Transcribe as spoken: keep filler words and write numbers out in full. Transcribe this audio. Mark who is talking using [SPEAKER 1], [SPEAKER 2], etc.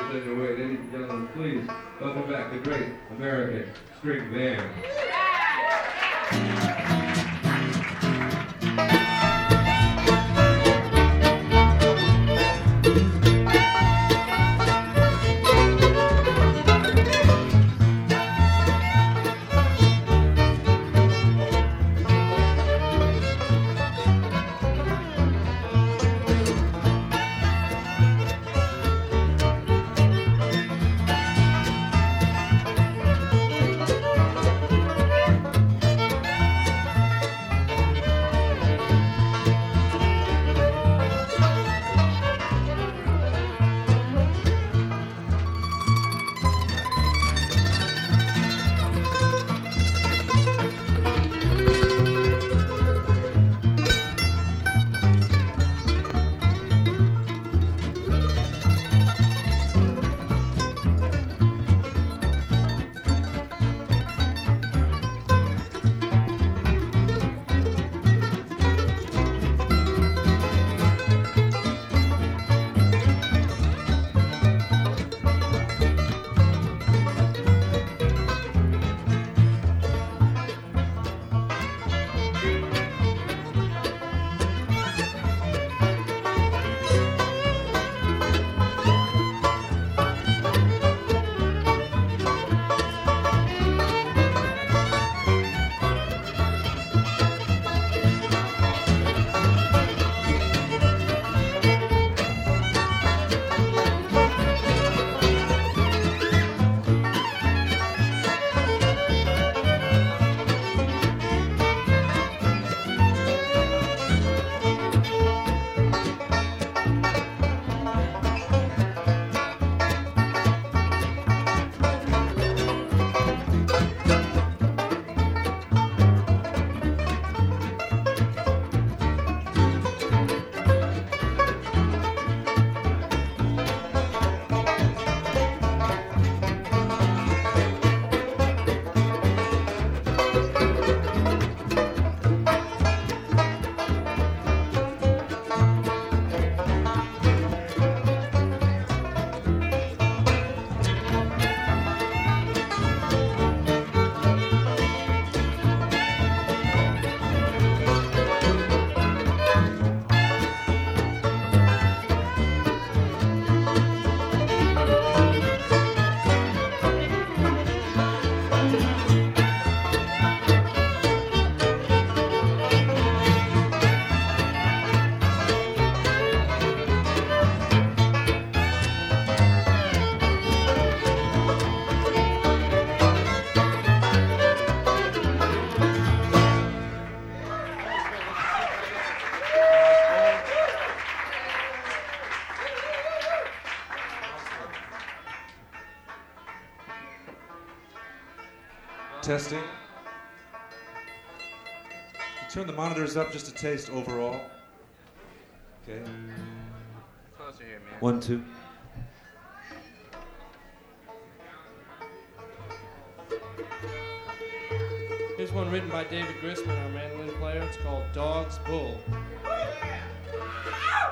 [SPEAKER 1] send your way. Ladies and gentlemen, please welcome back the great American String Band.
[SPEAKER 2] Testing. Turn the monitors up just a taste overall. Okay.
[SPEAKER 3] Closer here, man.
[SPEAKER 2] One, two.
[SPEAKER 4] Here's one written by David Grisman, our mandolin player. It's called Dog's Bull.